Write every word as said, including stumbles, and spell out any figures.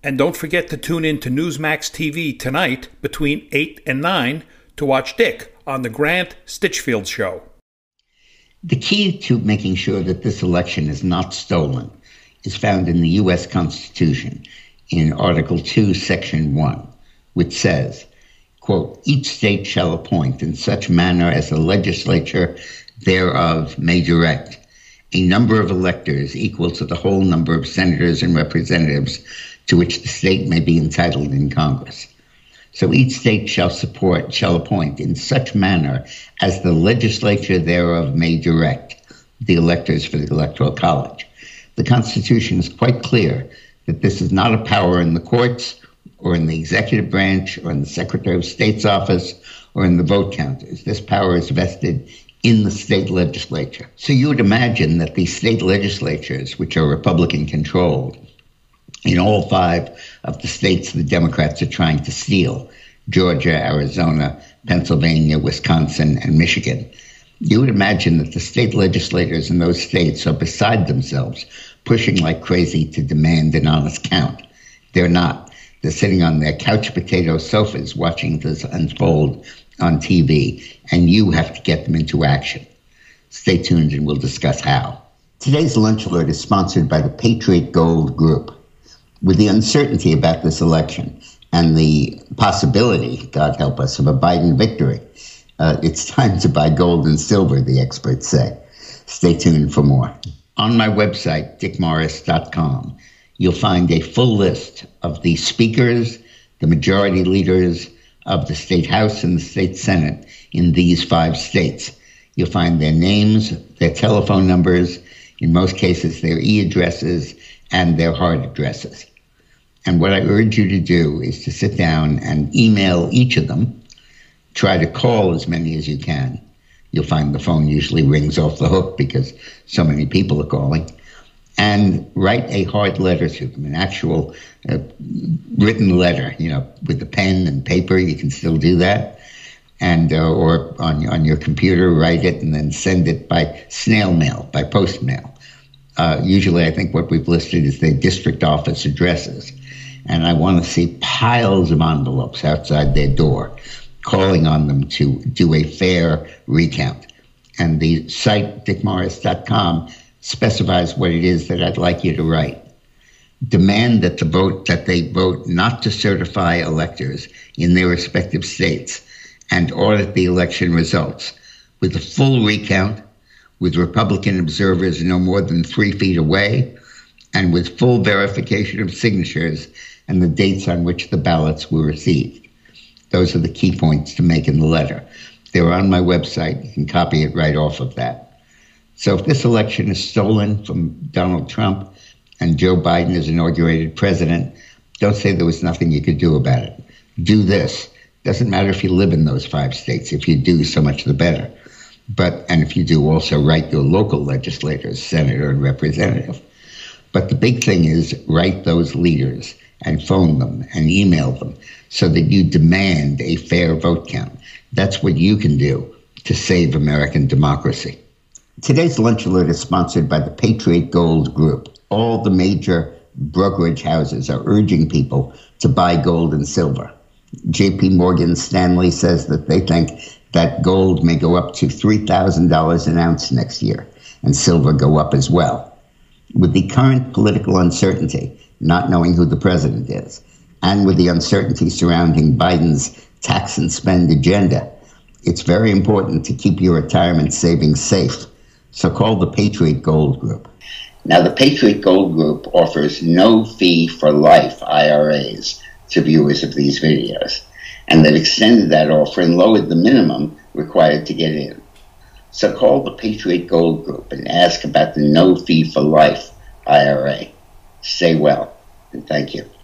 And don't forget to tune in to Newsmax T V tonight between eight and nine to watch Dick on the Grant Stinchfield Show. The key to making sure that this election is not stolen is found in the U S Constitution in Article two, Section one, which says, quote, each state shall appoint in such manner as the legislature thereof may direct a number of electors equal to the whole number of senators and representatives to which the state may be entitled in Congress. So each state shall support, shall appoint in such manner as the legislature thereof may direct the electors for the Electoral College. The Constitution is quite clear that this is not a power in the courts or in the executive branch or in the Secretary of State's office or in the vote counters. This power is vested in the state legislature. So you would imagine that these state legislatures, which are Republican-controlled, in all five of the states the Democrats are trying to steal, Georgia, Arizona, Pennsylvania, Wisconsin, and Michigan, you would imagine that the state legislators in those states are beside themselves, pushing like crazy to demand an honest count. They're not. They're sitting on their couch potato sofas watching this unfold on T V, and you have to get them into action. Stay tuned and we'll discuss how. Today's Lunch Alert is sponsored by the Patriot Gold Group. With the uncertainty about this election and the possibility, God help us, of a Biden victory, uh, it's time to buy gold and silver, the experts say. Stay tuned for more. On my website, dick morris dot com, you'll find a full list of the speakers, the majority leaders of the state House and the state Senate in these five states. You'll find their names, their telephone numbers, in most cases their e-addresses, and their hard addresses. And what I urge you to do is to sit down and email each of them. Try to call as many as you can. You'll find the phone usually rings off the hook because so many people are calling. And write a hard letter to them, an actual uh, written letter, you know, with the pen and paper. You can still do that. And uh, or on, on your computer, write it and then send it by snail mail, by post mail. Uh, usually, I think what we've listed is their district office addresses. And I want to see piles of envelopes outside their door calling on them to do a fair recount. And the site, dick morris dot com, specifies what it is that I'd like you to write. Demand that the vote that they vote not to certify electors in their respective states and audit the election results with a full recount, with Republican observers no more than three feet away, and with full verification of signatures and the dates on which the ballots were received. Those are the key points to make in the letter. They're on my website. You can copy it right off of that. So if this election is stolen from Donald Trump and Joe Biden is inaugurated president, don't say there was nothing you could do about it. Do this. Doesn't matter if you live in those five states. If you do, so much the better. But, and if you do, also write your local legislators, senator and representative. But the big thing is write those leaders and phone them and email them so that you demand a fair vote count. That's what you can do to save American democracy. Today's Lunch Alert is sponsored by the Patriot Gold Group. All the major brokerage houses are urging people to buy gold and silver. J P Morgan Stanley says that they think that gold may go up to three thousand dollars an ounce next year, and silver go up as well. With the current political uncertainty, not knowing who the president is, and with the uncertainty surrounding Biden's tax and spend agenda, it's very important to keep your retirement savings safe. So call the Patriot Gold Group. Now, the Patriot Gold Group offers no fee for life I R As to viewers of these videos, and they've extended that offer and lowered the minimum required to get in. So call the Patriot Gold Group and ask about the no fee for life I R A. Stay well, and thank you.